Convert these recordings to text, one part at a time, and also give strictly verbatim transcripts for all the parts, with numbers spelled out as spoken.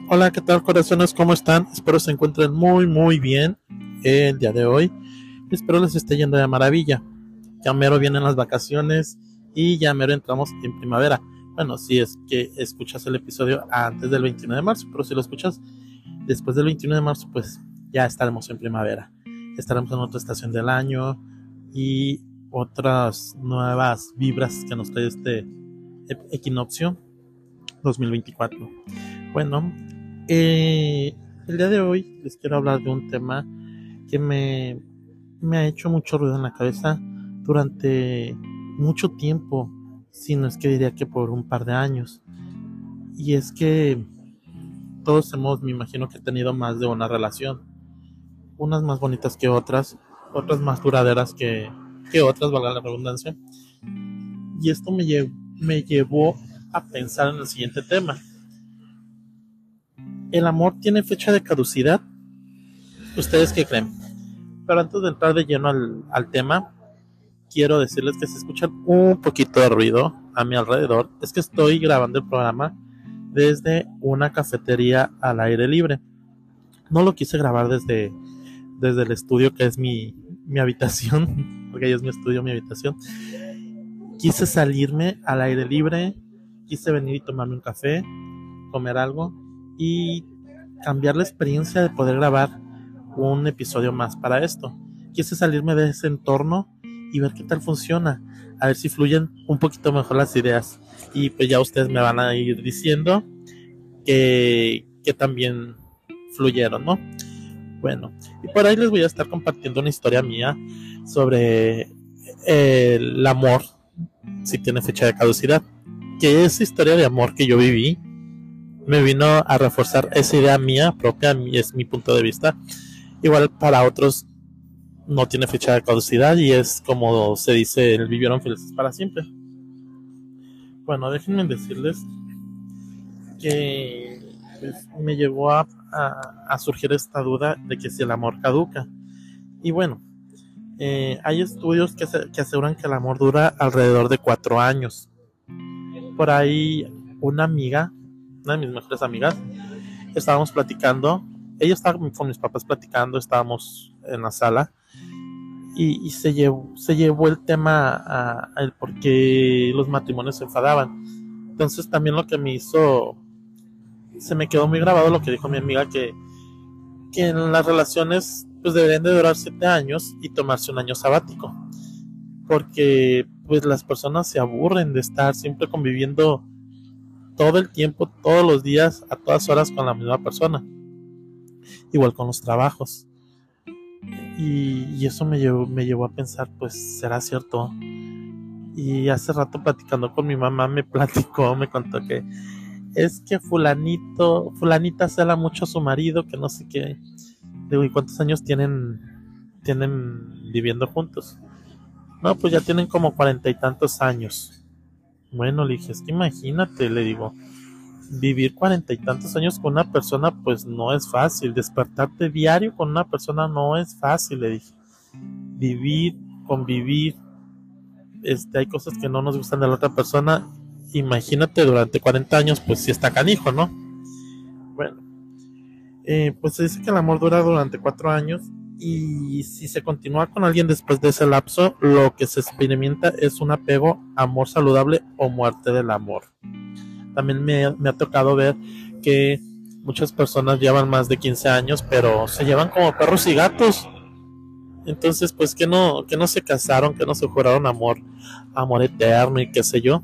Hola, ¿qué tal, corazones? ¿Cómo están? Espero se encuentren muy, muy bien el día de hoy. Espero les esté yendo de maravilla. Ya mero vienen las vacaciones y ya mero entramos en primavera. Bueno, si es que escuchas el episodio antes del veintiuno de marzo, pero si lo escuchas después del veintiuno de marzo, pues ya estaremos en primavera. Estaremos en otra estación del año y otras nuevas vibras que nos trae este equinoccio dos mil veinticuatro. Bueno, eh, el día de hoy les quiero hablar de un tema que me, me ha hecho mucho ruido en la cabeza durante mucho tiempo, si no es que diría que por un par de años. Y es que todos hemos, me imagino que he tenido más de una relación, unas más bonitas que otras, otras más duraderas que, que otras, valga la redundancia. Y esto me, lle- me llevó a pensar en el siguiente tema. ¿El amor tiene fecha de caducidad? ¿Ustedes qué creen? Pero antes de entrar de lleno al, al tema, quiero decirles que si escuchan un poquito de ruido a mi alrededor, es que estoy grabando el programa desde una cafetería al aire libre. No lo quise grabar desde, desde el estudio, que es mi, mi habitación, porque ahí es mi estudio, mi habitación. Quise salirme al aire libre, quise venir y tomarme un café, comer algo y cambiar la experiencia de poder grabar un episodio más para esto. Quise salirme de ese entorno y ver qué tal funciona, a ver si fluyen un poquito mejor las ideas, y pues ya ustedes me van a ir diciendo que, que también fluyeron, ¿no? Bueno, y por ahí les voy a estar compartiendo una historia mía sobre eh, el amor, si tiene fecha de caducidad, que esa historia de amor que yo viví me vino a reforzar esa idea mía propia, es mi punto de vista. Igual para otros no tiene fecha de caducidad y es como se dice, el vivieron felices para siempre. Bueno, déjenme decirles que pues, me llevó a, a, a surgir esta duda de que si el amor caduca. Y bueno, eh, hay estudios que, se, que aseguran que el amor dura alrededor de cuatro años. Por ahí una amiga, una de mis mejores amigas, estábamos platicando, ella estaba con mis papás platicando, estábamos en la sala y, y se llevó se llevó el tema a, a el por qué los matrimonios se enfadaban. Entonces también lo que me hizo, se me quedó muy grabado lo que dijo mi amiga, que, que en las relaciones pues deberían de durar siete años y tomarse un año sabático, porque pues las personas se aburren de estar siempre conviviendo todo el tiempo, todos los días, a todas horas con la misma persona. Igual con los trabajos. Y, y eso me llevó, me llevó a pensar, pues, ¿será cierto? Y hace rato platicando con mi mamá me platicó, me contó que es que fulanito, fulanita cela mucho a su marido, que no sé qué. Digo, ¿y cuántos años tienen, tienen viviendo juntos? No, pues ya tienen como cuarenta y tantos años. Bueno, le dije, es que imagínate, le digo, vivir cuarenta y tantos años con una persona pues no es fácil, despertarte diario con una persona no es fácil, le dije, vivir, convivir, este, hay cosas que no nos gustan de la otra persona, imagínate durante cuarenta años, pues sí está canijo, ¿no? Bueno, eh, pues se dice que el amor dura durante cuatro años y si se continúa con alguien después de ese lapso, lo que se experimenta es un apego, amor saludable o muerte del amor. También me, me ha tocado ver que muchas personas llevan más de quince años, pero se llevan como perros y gatos. Entonces, pues que no, que no se casaron, que no se juraron amor, amor eterno y qué sé yo.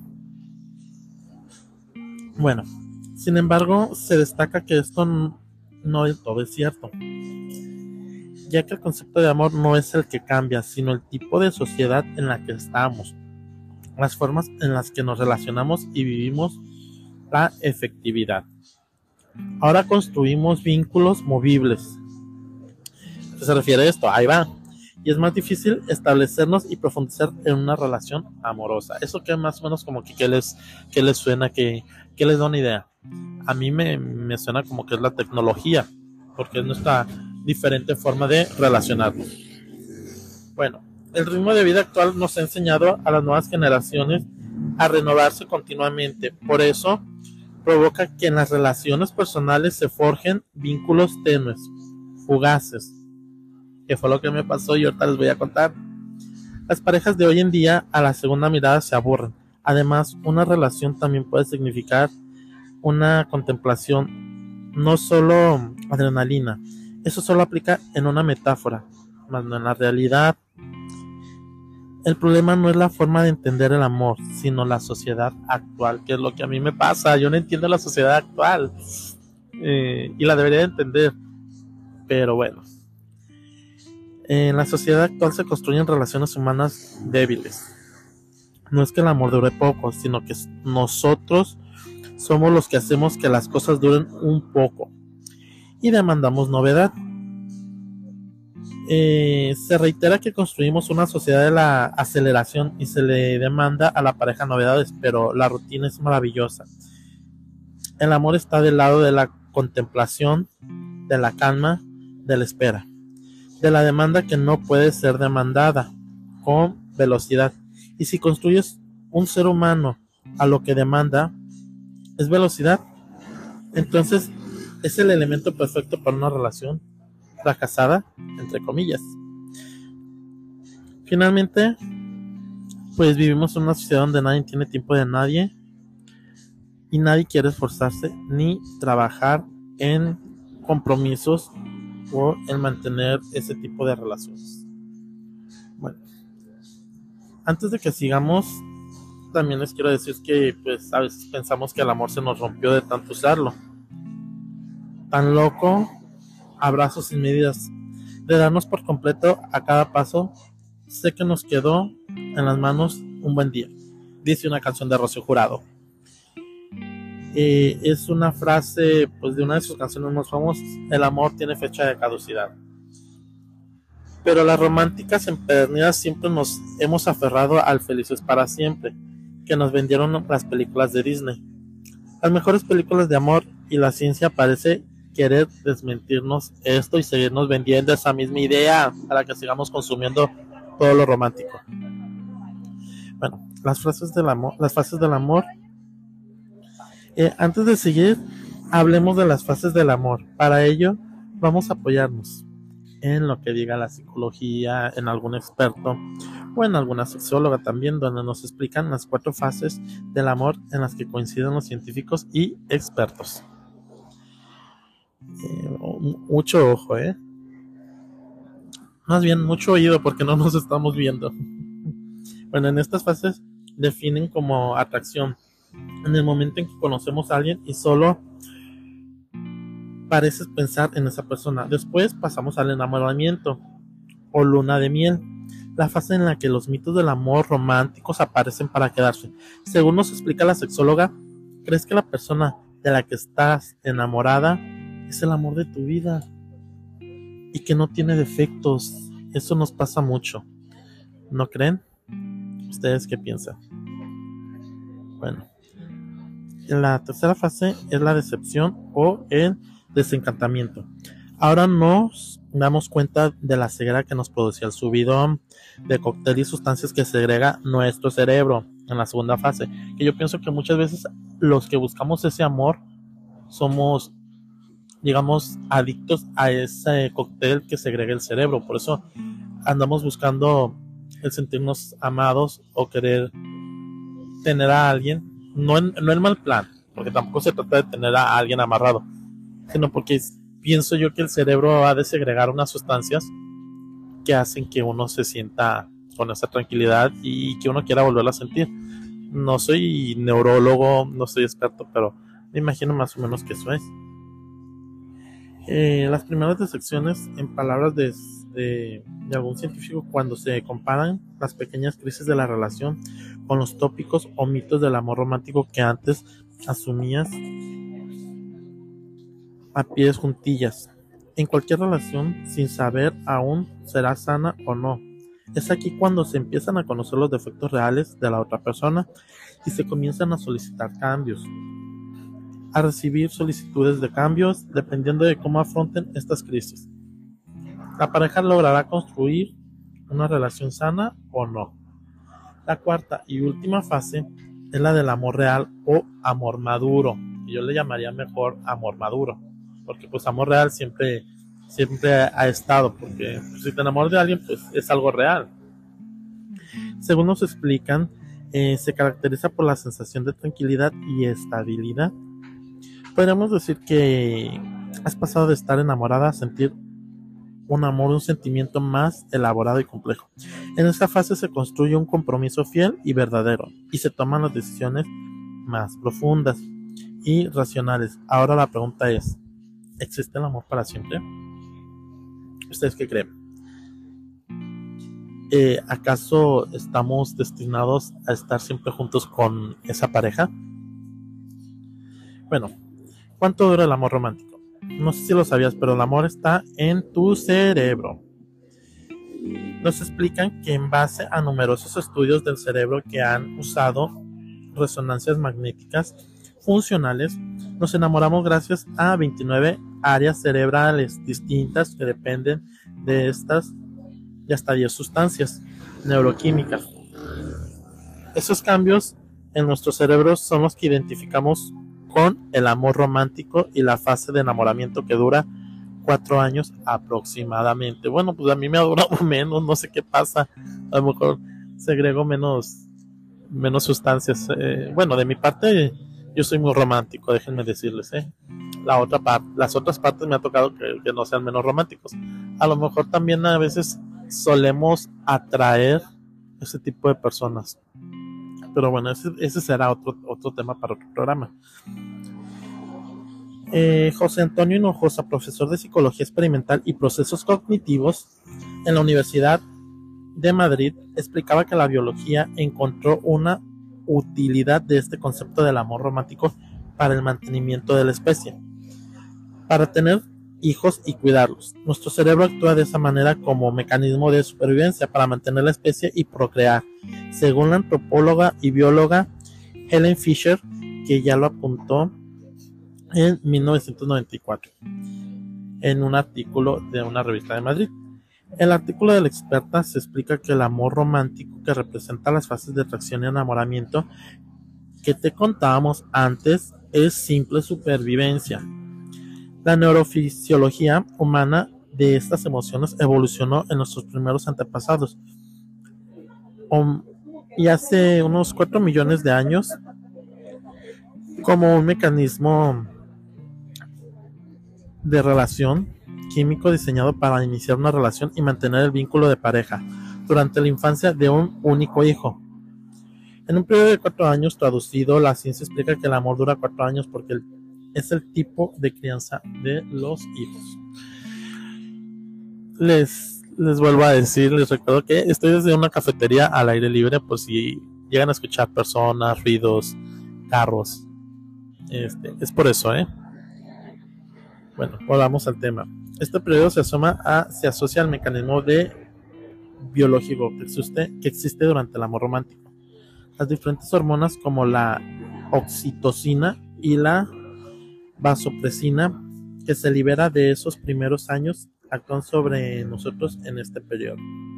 Bueno, sin embargo, se destaca que esto no, no del todo es cierto, ya que el concepto de amor no es el que cambia, sino el tipo de sociedad en la que estamos, las formas en las que nos relacionamos y vivimos la efectividad. Ahora construimos vínculos movibles. ¿A qué se refiere esto? Ahí va. Y es más difícil establecernos y profundizar en una relación amorosa. Eso que más o menos como que, que les, que les suena, que, que les da una idea. A mí me, me suena como que es la tecnología, porque es nuestra diferente forma de relacionarnos. Bueno, el ritmo de vida actual nos ha enseñado a las nuevas generaciones a renovarse continuamente. Por eso provoca que en las relaciones personales se forjen vínculos tenues, fugaces, que fue lo que me pasó y ahorita les voy a contar. Las parejas de hoy en día a la segunda mirada se aburren. Además, una relación también puede significar una contemplación, no solo adrenalina. Eso solo aplica en una metáfora, más no en la realidad. El problema no es la forma de entender el amor, sino la sociedad actual, que es lo que a mí me pasa. Yo no entiendo la sociedad actual eh, y la debería de entender, pero bueno. En la sociedad actual se construyen relaciones humanas débiles. No es que el amor dure poco, sino que nosotros somos los que hacemos que las cosas duren un poco y demandamos novedad. Eh, se reitera que construimos una sociedad de la aceleración y se le demanda a la pareja novedades, pero la rutina es maravillosa. El amor está del lado de la contemplación, de la calma, de la espera, de la demanda que no puede ser demandada con velocidad. Y si construyes un ser humano a lo que demanda es velocidad, entonces es el elemento perfecto para una relación fracasada, entre comillas. Finalmente, pues vivimos en una sociedad donde nadie tiene tiempo de nadie y nadie quiere esforzarse ni trabajar en compromisos o en mantener ese tipo de relaciones. Bueno, antes de que sigamos, también les quiero decir que pues a veces pensamos que el amor se nos rompió de tanto usarlo. Tan loco, abrazos sin medidas, de darnos por completo a cada paso. Sé que nos quedó en las manos un buen día, dice una canción de Rocío Jurado. Eh, es una frase pues de una de sus canciones más famosas. El amor tiene fecha de caducidad. Pero las románticas empedernidas siempre nos hemos aferrado al felices para siempre, que nos vendieron las películas de Disney. Las mejores películas de amor y la ciencia parece querer desmentirnos esto y seguirnos vendiendo esa misma idea para que sigamos consumiendo todo lo romántico. Bueno, las frases del amor, las fases del amor. Eh, antes de seguir, hablemos de las fases del amor. Para ello, vamos a apoyarnos en lo que diga la psicología, en algún experto o en alguna sexóloga también, donde nos explican las cuatro fases del amor en las que coinciden los científicos y expertos. Eh, mucho ojo, eh. Más bien mucho oído porque no nos estamos viendo. Bueno, en estas fases definen como atracción en el momento en que conocemos a alguien y solo pareces pensar en esa persona. Después pasamos al enamoramiento o luna de miel, la fase en la que los mitos del amor románticos aparecen para quedarse. Según nos explica la sexóloga, crees que la persona de la que estás enamorada es el amor de tu vida y que no tiene defectos. Eso nos pasa mucho, ¿no creen? ¿Ustedes qué piensan? Bueno, la tercera fase es la decepción o el desencantamiento. Ahora nos damos cuenta de la ceguera que nos producía el subidón de cóctel y sustancias que segrega nuestro cerebro en la segunda fase, que yo pienso que muchas veces los que buscamos ese amor somos, digamos, adictos a ese cóctel que segrega el cerebro. Por eso andamos buscando el sentirnos amados o querer tener a alguien, no en, no en mal plan, porque tampoco se trata de tener a alguien amarrado, sino porque pienso yo que el cerebro ha de segregar unas sustancias que hacen que uno se sienta con esa tranquilidad y que uno quiera volverla a sentir. No soy neurólogo, no soy experto, pero me imagino más o menos que eso es. Eh, las primeras decepciones, en palabras de, de, de algún científico, cuando se comparan las pequeñas crisis de la relación con los tópicos o mitos del amor romántico que antes asumías a pies juntillas. En cualquier relación, sin saber aún será sana o no. Es aquí cuando se empiezan a conocer los defectos reales de la otra persona y se comienzan a solicitar cambios, a recibir solicitudes de cambios dependiendo de cómo afronten estas crisis. La pareja logrará construir una relación sana o no. La cuarta y última fase es la del amor real o amor maduro. yo le llamaría mejor amor maduro, porque pues amor real siempre, siempre ha estado, porque pues, si te enamoras de alguien, pues es algo real. Según nos explican, eh, se caracteriza por la sensación de tranquilidad y estabilidad. Podríamos decir que has pasado de estar enamorada a sentir un amor, un sentimiento más elaborado y complejo. En esta fase se construye un compromiso fiel y verdadero, y se toman las decisiones más profundas y racionales. Ahora la pregunta es, ¿existe el amor para siempre? ¿Ustedes qué creen? Eh, ¿Acaso estamos destinados a estar siempre juntos con esa pareja? Bueno, ¿cuánto dura el amor romántico? No sé si lo sabías, pero el amor está en tu cerebro. Nos explican que en base a numerosos estudios del cerebro que han usado resonancias magnéticas funcionales, nos enamoramos gracias a veintinueve áreas cerebrales distintas que dependen de estas y hasta diez sustancias neuroquímicas. Esos cambios en nuestros cerebros son los que identificamos con el amor romántico y la fase de enamoramiento que dura cuatro años aproximadamente. Bueno, pues a mí me ha durado menos, no sé qué pasa, a lo mejor segrego menos, menos sustancias. Eh, bueno, de mi parte, yo soy muy romántico, déjenme decirles, ¿eh? La otra parte, las otras partes me ha tocado que, que no sean menos románticos. A lo mejor también a veces solemos atraer ese tipo de personas. Pero bueno, ese, ese será otro, otro tema para otro programa. Eh, José Antonio Hinojosa, profesor de Psicología Experimental y Procesos Cognitivos en la Universidad de Madrid, explicaba que la biología encontró una utilidad de este concepto del amor romántico para el mantenimiento de la especie, para tener hijos y cuidarlos. Nuestro cerebro actúa de esa manera como mecanismo de supervivencia para mantener la especie y procrear, según la antropóloga y bióloga Helen Fisher, que ya lo apuntó en mil novecientos noventa y cuatro en un artículo de una revista de Madrid. En el artículo de la experta se explica que el amor romántico, que representa las fases de atracción y enamoramiento que te contábamos antes, es simple supervivencia. La neurofisiología humana de estas emociones evolucionó en nuestros primeros antepasados, um, y hace unos cuatro millones de años, como un mecanismo de relación químico diseñado para iniciar una relación y mantener el vínculo de pareja durante la infancia de un único hijo. En un periodo de cuatro años traducido, la ciencia explica que el amor dura cuatro años porque el, es el tipo de crianza de los hijos. Les, les vuelvo a decir, les recuerdo que estoy desde una cafetería al aire libre, por si llegan a escuchar personas, ruidos, carros. Este, es por eso, ¿eh? Bueno, volvamos al tema. Este periodo se, asoma a, se asocia al mecanismo de biológico que existe, que existe durante el amor romántico. Las diferentes hormonas como la oxitocina y la vasopresina que se libera de esos primeros años actúan sobre nosotros en este periodo.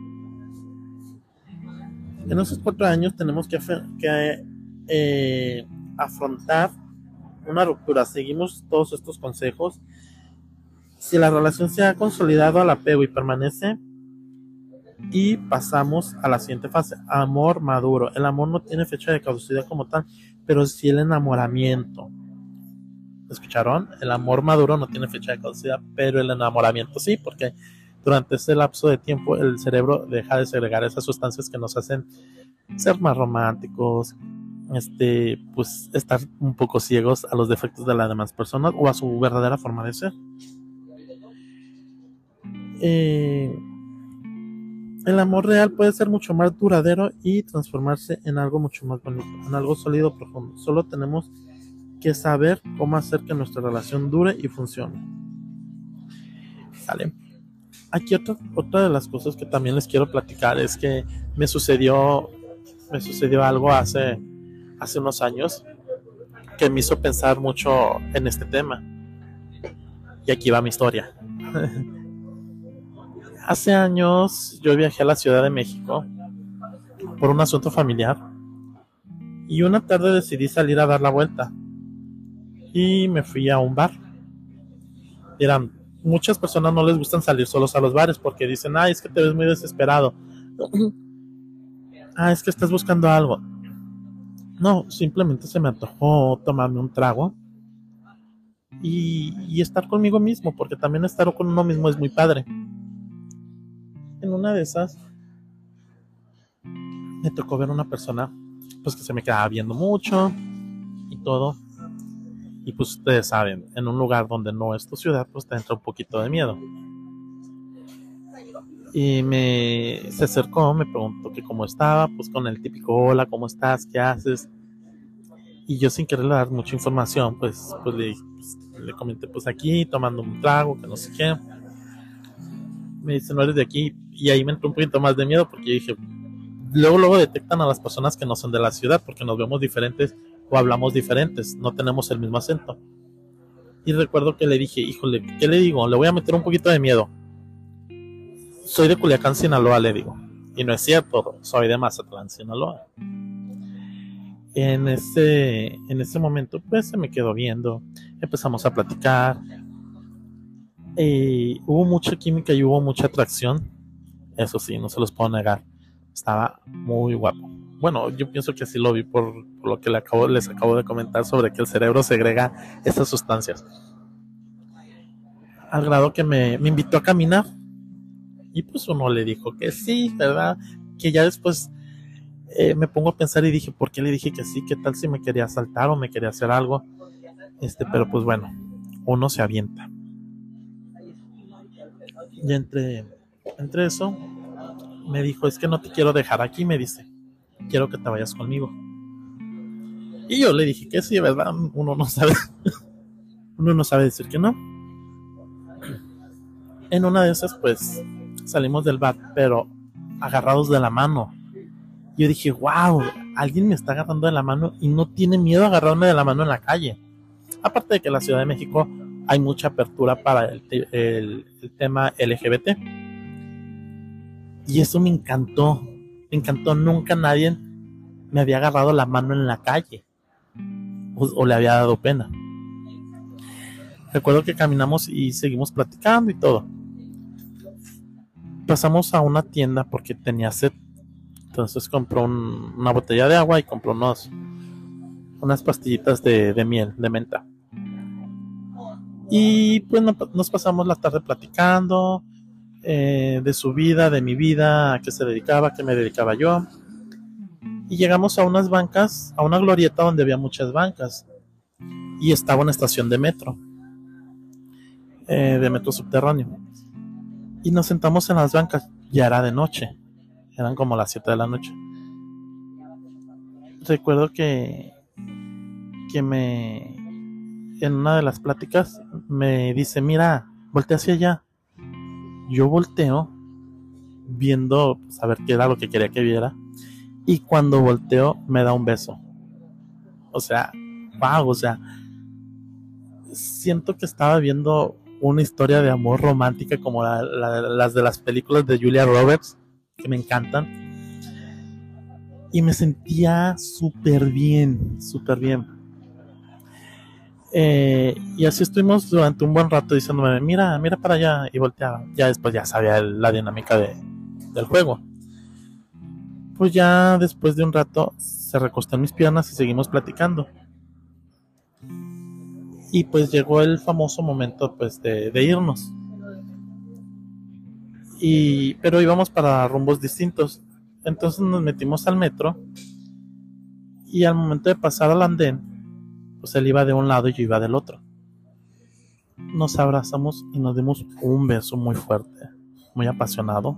En esos cuatro años tenemos que, que eh, afrontar una ruptura. Seguimos todos estos consejos. Si la relación se ha consolidado al apego y permanece, y pasamos a la siguiente fase, amor maduro. El amor no tiene fecha de caducidad como tal, pero sí el enamoramiento. ¿Escucharon? El amor maduro no tiene fecha de caducidad, pero el enamoramiento sí, porque durante ese lapso de tiempo el cerebro deja de segregar esas sustancias que nos hacen ser más románticos, este, pues estar un poco ciegos a los defectos de las demás personas o a su verdadera forma de ser. Eh, el amor real puede ser mucho más duradero y transformarse en algo mucho más bonito, en algo sólido, profundo. Solo tenemos que saber cómo hacer que nuestra relación dure y funcione. Vale. Aquí otra, otra de las cosas que también les quiero platicar es que me sucedió, me sucedió algo hace, hace unos años que me hizo pensar mucho en este tema. Y aquí va mi historia. Hace años yo viajé a la Ciudad de México por un asunto familiar y una tarde decidí salir a dar la vuelta. y me fui a un bar. Dirán, muchas personas no les gustan salir solos a los bares porque dicen, ay, es que te ves muy desesperado. Ah, es que estás buscando algo. No, simplemente se me antojó tomarme un trago y, y estar conmigo mismo, porque también estar con uno mismo es muy padre. En una de esas me tocó ver una persona pues que se me quedaba viendo mucho y todo. Y pues ustedes saben, en un lugar donde no es tu ciudad, pues te entra un poquito de miedo. Y me se acercó, me preguntó que cómo estaba, pues con el típico hola, ¿cómo estás? ¿Qué haces? Y yo sin quererle dar mucha información, pues, pues, le, pues le comenté pues aquí, tomando un trago, que no sé qué. Me dice, no eres de aquí. Y ahí me entró un poquito más de miedo porque dije, luego, luego detectan a las personas que no son de la ciudad porque nos vemos diferentes o hablamos diferentes, no tenemos el mismo acento. Y recuerdo que le dije, híjole, ¿qué le digo? Le voy a meter un poquito de miedo. Soy de Culiacán, Sinaloa, le digo. Y no es cierto, soy de Mazatlán, Sinaloa. En ese, en ese momento, pues se me quedó viendo. Empezamos a platicar. Y hubo mucha química y hubo mucha atracción. Eso sí, no se los puedo negar. Estaba muy guapo. Bueno, yo pienso que sí lo vi por, por lo que le acabo, les acabo de comentar sobre que el cerebro segrega estas sustancias. Al grado que me, me invitó a caminar. Y pues uno le dijo que sí, ¿verdad? Que ya después eh, me pongo a pensar y dije, ¿por qué le dije que sí? ¿Qué tal si me quería asaltar o me quería hacer algo? Este, pero pues bueno, uno se avienta. Y entre, entre eso, me dijo, es que no te quiero dejar aquí, me dice. Quiero que te vayas conmigo. Y yo le dije que sí, ¿verdad? Uno no sabe. Uno no sabe decir que no. En una de esas, pues, salimos del bar, pero agarrados de la mano. Yo dije, wow, alguien me está agarrando de la mano y no tiene miedo a agarrarme de la mano en la calle. Aparte de que en la Ciudad de México hay mucha apertura para el, el, el tema L G B T. Y eso me encantó. Me encantó. Nunca nadie me había agarrado la mano en la calle. O, o le había dado pena. Recuerdo que caminamos y seguimos platicando y todo. Pasamos a una tienda porque tenía sed. Entonces compró un, una botella de agua y compró unos, unas pastillitas de, de miel, de menta. Y pues no, nos pasamos la tarde platicando eh, de su vida, de mi vida, a qué se dedicaba, a qué me dedicaba yo. Y llegamos a unas bancas, a una glorieta donde había muchas bancas. Y estaba una estación de metro, eh, de metro subterráneo. Y nos sentamos en las bancas, ya era de noche, eran como las siete de la noche. Recuerdo que, que me, en una de las pláticas, me dice, mira, voltea hacia allá. Yo volteo, viendo, pues, a ver qué era lo que quería que viera. Y cuando volteo, me da un beso. O sea, wow, o sea, siento que estaba viendo una historia de amor romántica como la, la, las de las películas de Julia Roberts, que me encantan. Y me sentía súper bien, súper bien. Eh, y así estuvimos durante un buen rato diciéndome, mira, mira para allá, y volteaba. Ya después ya sabía la dinámica de, del juego. Pues ya después de un rato se recostó en mis piernas y seguimos platicando. Y pues llegó el famoso momento pues de, de irnos. Y, pero íbamos para rumbos distintos. Entonces nos metimos al metro. Y al momento de pasar al andén, pues él iba de un lado y yo iba del otro. Nos abrazamos y nos dimos un beso muy fuerte, muy apasionado.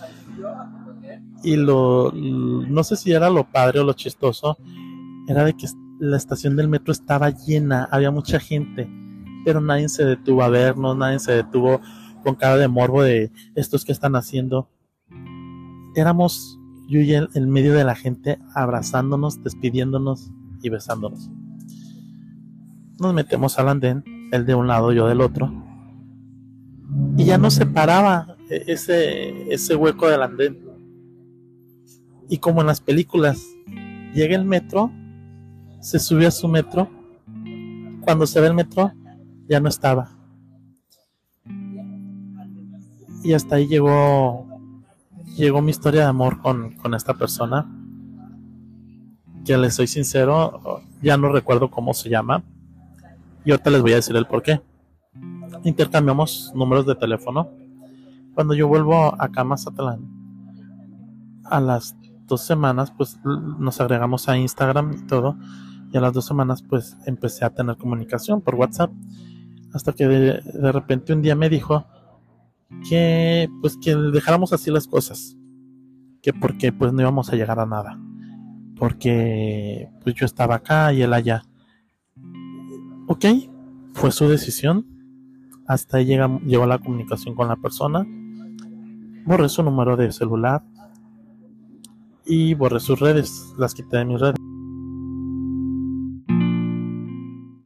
Y lo, no sé si era lo padre o lo chistoso, era de que la estación del metro estaba llena, había mucha gente, pero nadie se detuvo a vernos, nadie se detuvo con cara de morbo de estos que están haciendo. Éramos yo y él en medio de la gente, abrazándonos, despidiéndonos y besándonos. Nos metemos al andén, él de un lado, yo del otro, y ya nos separaba ese, ese hueco del andén. Y como en las películas, llega el metro, se sube a su metro. cuando se ve el metro, ya no estaba. Y hasta ahí llegó, llegó mi historia de amor con, con esta persona. Que les soy sincero, ya no recuerdo cómo se llama. Y ahorita les voy a decir el por qué. Intercambiamos números de teléfono. Cuando yo vuelvo acá a Mazatlán, a las dos semanas, pues nos agregamos a Instagram y todo. Y a las dos semanas, pues empecé a tener comunicación por WhatsApp. Hasta que de, de repente un día me dijo que pues que dejáramos así las cosas. Que porque pues no íbamos a llegar a nada. Porque pues yo estaba acá y él allá. Ok, fue su decisión. Hasta ahí llega, llegó la comunicación con la persona. Borré su número de celular y borré sus redes, las quité de mis redes.